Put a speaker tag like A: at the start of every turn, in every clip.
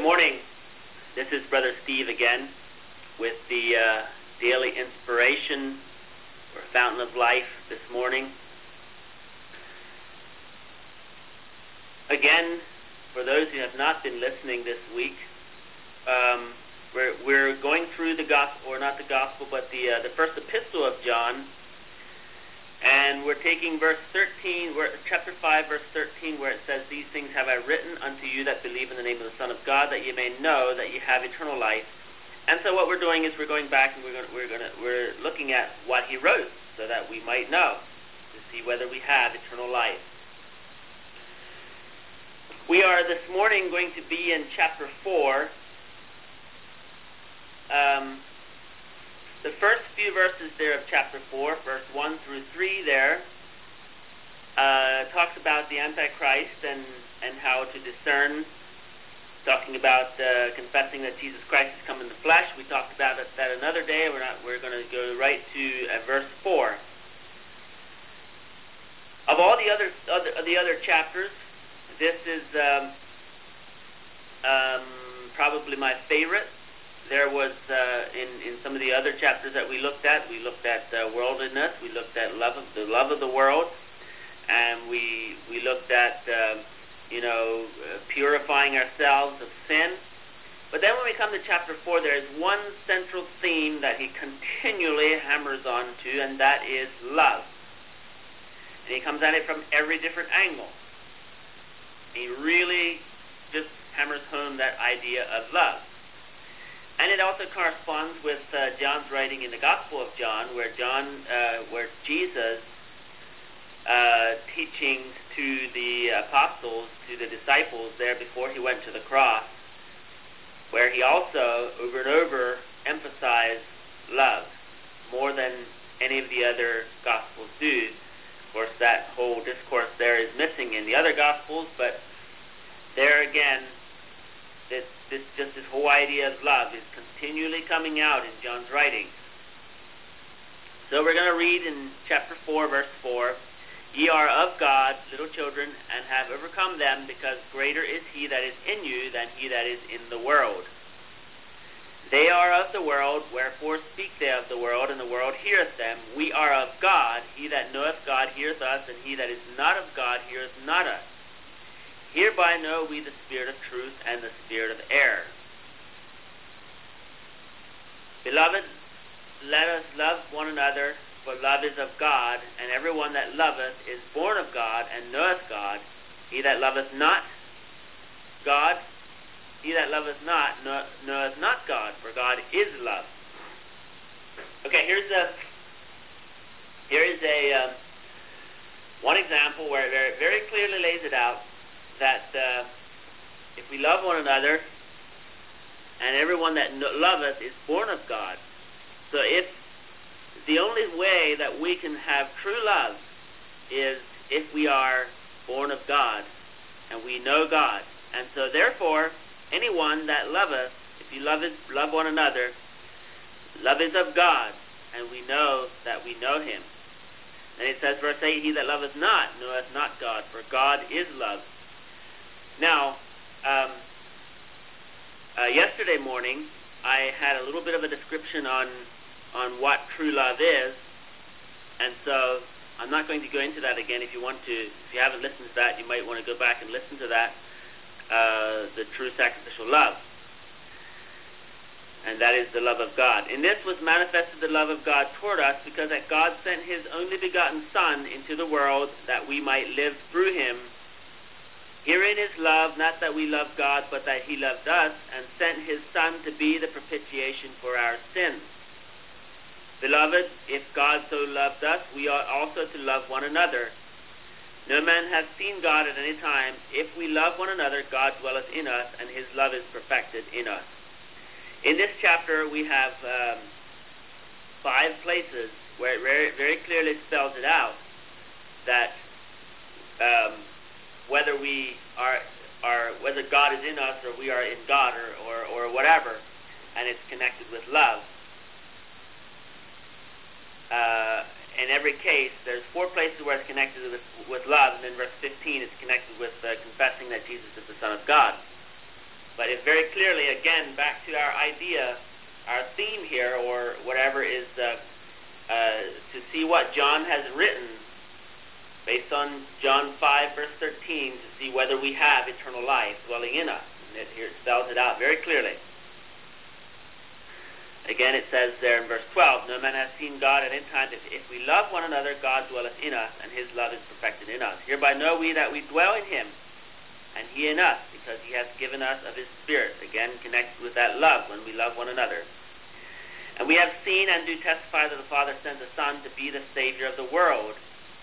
A: morning. This is Brother Steve again with the daily inspiration or fountain of life this morning. Again, for those who have not been listening this week, we're going through the gospel, or not the gospel, but the first epistle of John, and we're taking verse 13, chapter 5, verse 13, where it says, "These things have I written unto you that believe in the name of the Son of God, that you may know that you have eternal life." And so what we're doing is we're going back and we're looking at what he wrote, so that we might know, to see whether we have eternal life. We are this morning going to be in chapter 4. The first few verses there of chapter 4, verse 1 through 3 there, talks about the Antichrist and how to discern, talking about confessing that Jesus Christ has come in the flesh. We talked about that another day. We're going to go right to verse 4. Of all the other chapters, this is probably my favorite. There was, in some of the other chapters that we looked at worldliness, we looked at the love of the world, and we looked at, purifying ourselves of sin. But then when we come to chapter 4, there is one central theme that he continually hammers on to, and that is love. And he comes at it from every different angle. He really just hammers home that idea of love. And it also corresponds with John's writing in the Gospel of John, where Jesus teaching to the apostles, to the disciples there before he went to the cross, where he also over and over emphasized love more than any of the other Gospels do. Of course, that whole discourse there is missing in the other Gospels, but there again, this whole idea of love is continually coming out in John's writings. So we're going to read in chapter 4, verse 4, "Ye are of God, little children, and have overcome them, because greater is he that is in you than he that is in the world. They are of the world, wherefore speak they of the world, and the world heareth them. We are of God. He that knoweth God heareth us, and he that is not of God heareth not us. Hereby know we the spirit of truth and the spirit of error. Beloved, let us love one another, for love is of God, and every one that loveth is born of God, and knoweth God. He that loveth not God, knoweth not God, for God is love." Okay, here is a one example where it very clearly lays it out, that if we love one another, and everyone that loveth is born of God. So if the only way that we can have true love is if we are born of God, and we know God. And so therefore, anyone that loveth, if you love one another, love is of God, and we know that we know him. And it says, verse 8, "He that loveth not knoweth not God, for God is love." Now, yesterday morning, I had a little bit of a description on what true love is, and so I'm not going to go into that again. If you haven't listened to that, you might want to go back and listen to that, the true sacrificial love. And that is the love of God. "In this was manifested the love of God toward us, because that God sent his only begotten Son into the world, that we might live through him. Herein is love, not that we loved God, but that he loved us, and sent his Son to be the propitiation for our sins. Beloved, if God so loved us, we ought also to love one another. No man hath seen God at any time. If we love one another, God dwelleth in us, and his love is perfected in us." In this chapter, we have 5 places where it very, very clearly spells it out, that whether we whether God is in us or we are in God or whatever, and it's connected with love. In every case, there's 4 places where it's connected with love, and then verse 15 is connected with confessing that Jesus is the Son of God. But it very clearly, again, back to our idea, our theme here, or whatever, is to see what John has written based on John 5, verse 13, to see whether we have eternal life dwelling in us. And here it spells it out very clearly. Again, it says there in verse 12, no man has seen God at any time. If we love one another, God dwelleth in us, and his love is perfected in us. Hereby know we that we dwell in him, and he in us, because he hath given us of his Spirit. Again, connected with that love, when we love one another. And we have seen and do testify that the Father sent the Son to be the Savior of the world.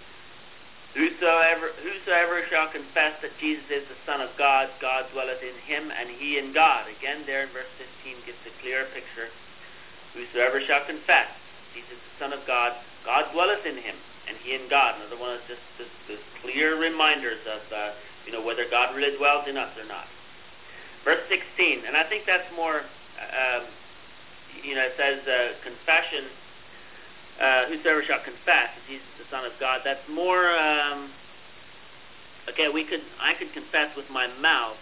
A: Whosoever shall confess that Jesus is the Son of God, God dwelleth in him, and he in God. Again, there in verse 15 gives a clear picture. Whosoever shall confess Jesus is the Son of God, God dwelleth in him, and he in God. Another one of just the clear reminders of whether God really dwells in us or not. Verse 16, and I think that's more, it says confession. Whosoever shall confess that Jesus is the Son of God. That's more. I could confess with my mouth,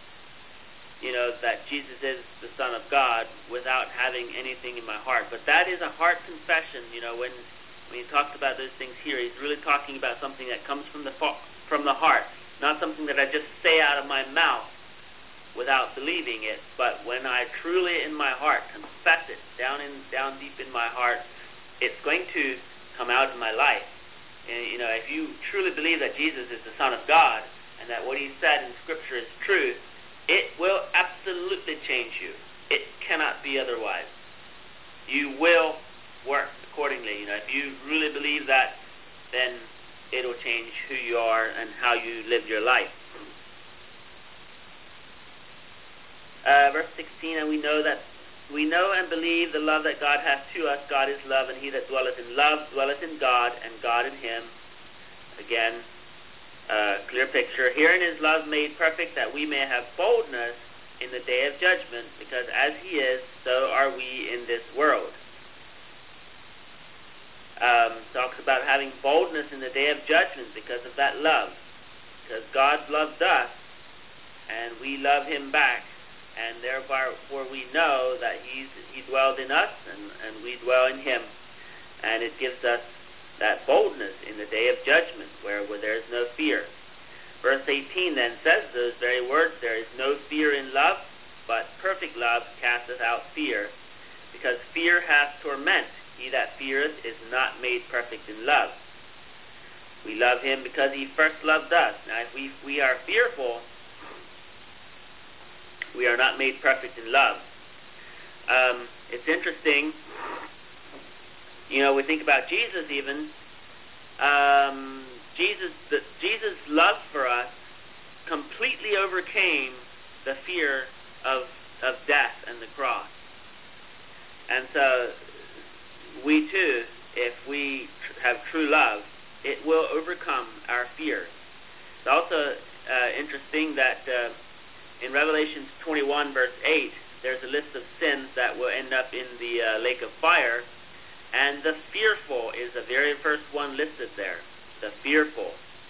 A: that Jesus is the Son of God without having anything in my heart. But that is a heart confession. When he talks about those things here, he's really talking about something that comes from the heart, not something that I just say out of my mouth without believing it. But when I truly in my heart confess it down deep in my heart, it's going to come out in my life. And, if you truly believe that Jesus is the Son of God and that what he said in Scripture is truth, it will absolutely change you. It cannot be otherwise. You will work accordingly. If you really believe that, then it'll change who you are and how you live your life. Verse 16, and we know and believe the love that God hath to us. God is love, and he that dwelleth in love dwelleth in God, and God in him. Again, clear picture. Herein is love made perfect, that we may have boldness in the day of judgment, because as he is, so are we in this world. Talks about having boldness in the day of judgment because of that love. Because God loved us, and we love him back. And therefore we know that he dwelled in us, and we dwell in him. And it gives us that boldness in the day of judgment, where there is no fear. Verse 18 then says those very words, there is no fear in love, but perfect love casteth out fear, because fear hath torment. He that feareth is not made perfect in love. We love him because he first loved us. Now if we are fearful, we are not made perfect in love. It's interesting, we think about Jesus even. Jesus' love for us completely overcame the fear of death and the cross. And so we too, if we have true love, it will overcome our fears. It's also interesting that in Revelation 21, verse 8, there's a list of sins that will end up in the lake of fire, and the fearful is the very first one listed there, the fearful.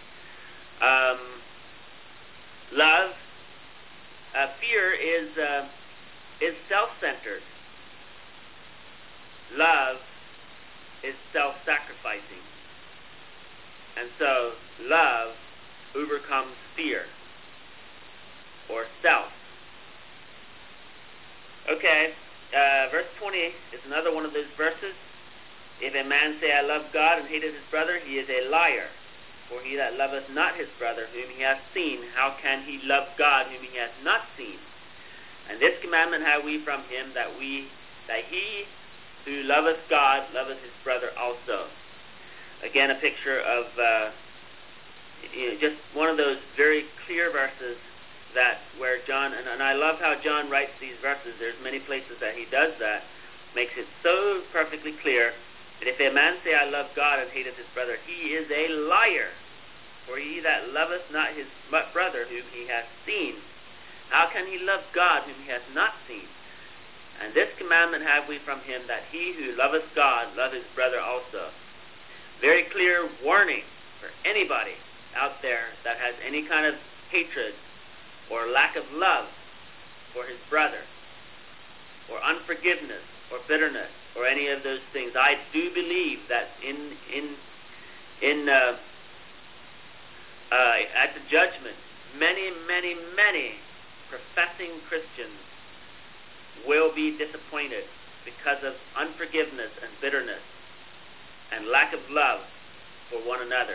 A: Fear is self-centered. Love is self-sacrificing. And so love overcomes fear or self. Okay, verse 20 is another one of those verses. If a man say, I love God, and hateth his brother, he is a liar. For he that loveth not his brother whom he hath seen, how can he love God whom he hath not seen? And this commandment have we from him, that he who loveth God loveth his brother also. Again, a picture of just one of those very clear verses that where John, and I love how John writes these verses. There's many places that he does that, makes it so perfectly clear that if a man say, I love God, and hateth his brother, he is a liar. For he that loveth not his brother whom he hath seen, how can he love God whom he hath not seen? And this commandment have we from him, that he who loveth God love his brother also. Very clear warning for anybody out there that has any kind of hatred or lack of love for his brother, or unforgiveness, or bitterness, or any of those things, I do believe that at the judgment, many professing Christians will be disappointed because of unforgiveness and bitterness and lack of love for one another.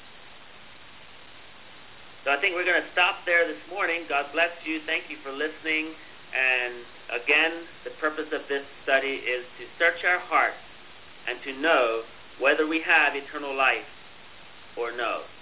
A: So I think we're going to stop there this morning. God bless you. Thank you for listening. And again, the purpose of this study is to search our hearts and to know whether we have eternal life or no.